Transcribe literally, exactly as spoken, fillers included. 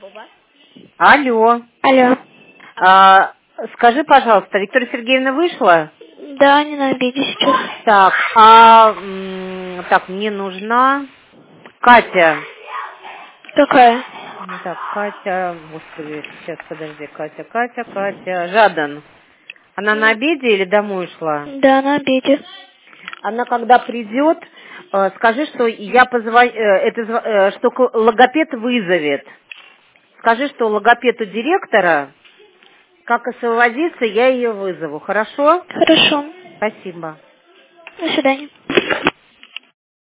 Алло. Алло. А, скажи, пожалуйста, Виктория Сергеевна вышла? Да, они на обеде сейчас. Так, а м, так, мне нужна Катя. Какая? Ну, так, Катя, господи, сейчас, подожди, Катя, Катя, Катя, Жадан. Она на обеде или домой ушла? Да, на обеде. Она когда придет, э, скажи, что я позвоню, это, зв- э, что к- логопед вызовет. Скажи, что логопеду директора, как освободиться, я ее вызову. Хорошо? Хорошо. Спасибо. До свидания.